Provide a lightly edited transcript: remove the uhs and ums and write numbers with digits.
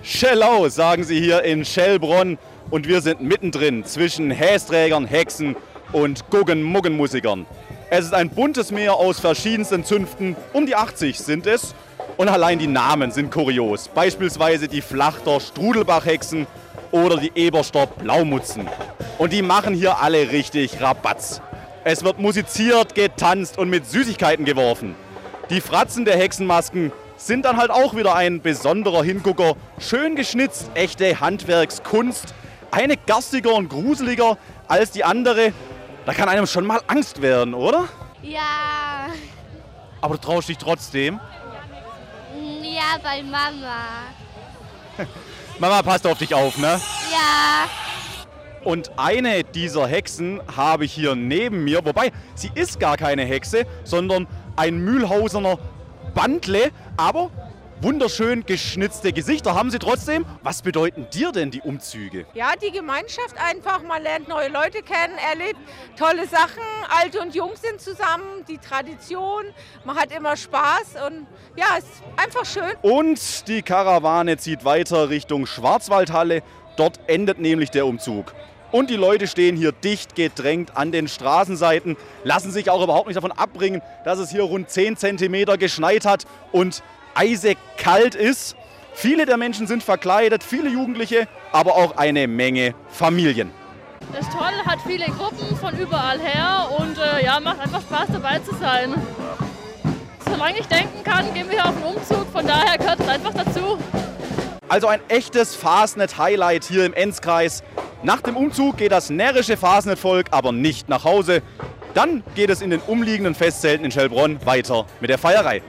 Schellau, sagen sie hier in Schellbronn. Und wir sind mittendrin zwischen Hästrägern, Hexen und Guggen-Muggen-Musikern. Es ist ein buntes Meer aus verschiedensten Zünften, um die 80 sind es. Und allein die Namen sind kurios. Beispielsweise die Flachter Strudelbach-Hexen oder die Eberster Blaumutzen. Und die machen hier alle richtig Rabatz. Es wird musiziert, getanzt und mit Süßigkeiten geworfen. Die Fratzen der Hexenmasken sind dann halt auch wieder ein besonderer Hingucker. Schön geschnitzt, echte Handwerkskunst. Eine garstiger und gruseliger als die andere. Da kann einem schon mal Angst werden, oder? Ja. Aber du traust dich trotzdem? Ja, bei Mama. Mama passt auf dich auf, ne? Ja. Und eine dieser Hexen habe ich hier neben mir. Wobei, sie ist gar keine Hexe, sondern ein Mühlhausener Bandle. Aber wunderschön geschnitzte Gesichter haben sie trotzdem. Was bedeuten dir denn die Umzüge? Ja, die Gemeinschaft einfach. Man lernt neue Leute kennen, erlebt tolle Sachen. Alt und Jung sind zusammen, die Tradition. Man hat immer Spaß und ja, es ist einfach schön. Und die Karawane zieht weiter Richtung Schwarzwaldhalle. Dort endet nämlich der Umzug. Und die Leute stehen hier dicht gedrängt an den Straßenseiten, lassen sich auch überhaupt nicht davon abbringen, dass es hier rund 10 cm geschneit hat und eisekalt ist. Viele der Menschen sind verkleidet, viele Jugendliche, aber auch eine Menge Familien. Das ist toll, hat viele Gruppen von überall her und ja, macht einfach Spaß dabei zu sein. Solange ich denken kann, gehen wir hier auf den Umzug, von daher gehört es einfach dazu. Also ein echtes Fasnet-Highlight hier im Enzkreis. Nach dem Umzug geht das närrische Fasnet-Volk aber nicht nach Hause. Dann geht es in den umliegenden Festzelten in Schellbronn weiter mit der Feierei.